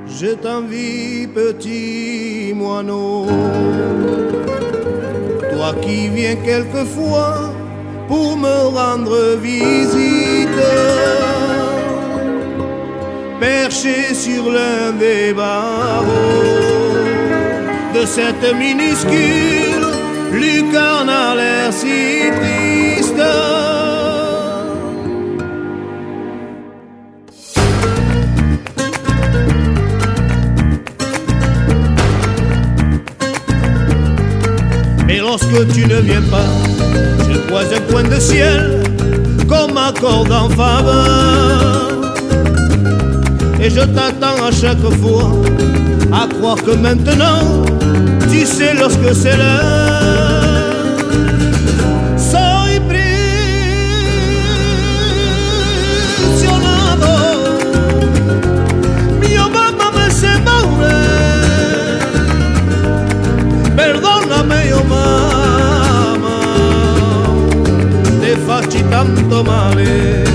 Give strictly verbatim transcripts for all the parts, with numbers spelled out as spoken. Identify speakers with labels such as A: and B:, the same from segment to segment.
A: je t'envie petit moineau, toi qui viens quelquefois pour me rendre visite, perché sur l'un des barreaux de cette minuscule lucarne à l'air si triste. Mais lorsque tu ne viens pas, je vois un coin de ciel qu'on m'accorde en faveur. Et je t'attends à chaque fois, à croire que maintenant, tu sais lorsque c'est l'heure. Soy prisionado, mio mamma me sembra. Perdóname, yo mamma, te facci tanto male.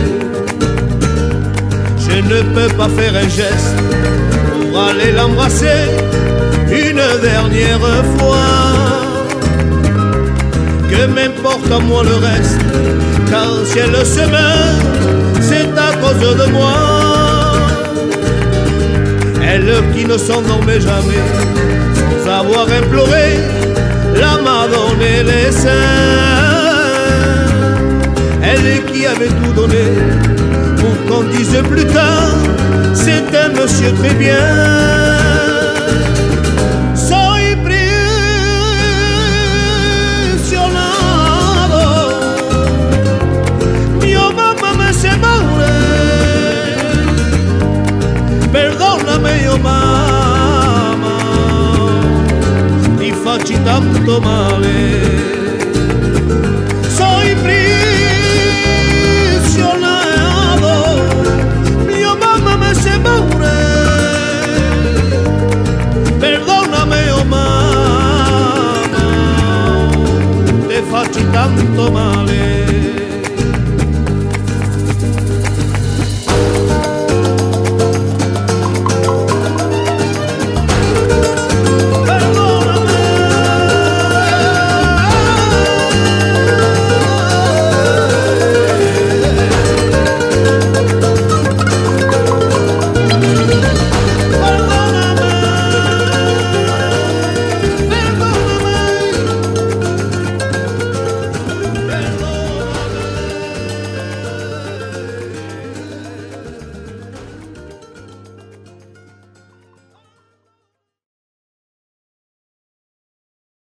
A: Je ne peux pas faire un geste pour aller l'embrasser une dernière fois. Que m'importe à moi le reste, car si elle se meurt, c'est à cause de moi. Elle qui ne s'endormait jamais, sans avoir imploré la Madone et les saints. Elle qui avait tout donné pour qu'on dise plus tard, c'est un monsieur très bien. Soy prisionado, mio mamma me sembra. Perdóname, yo mamma, ti facci tanto male.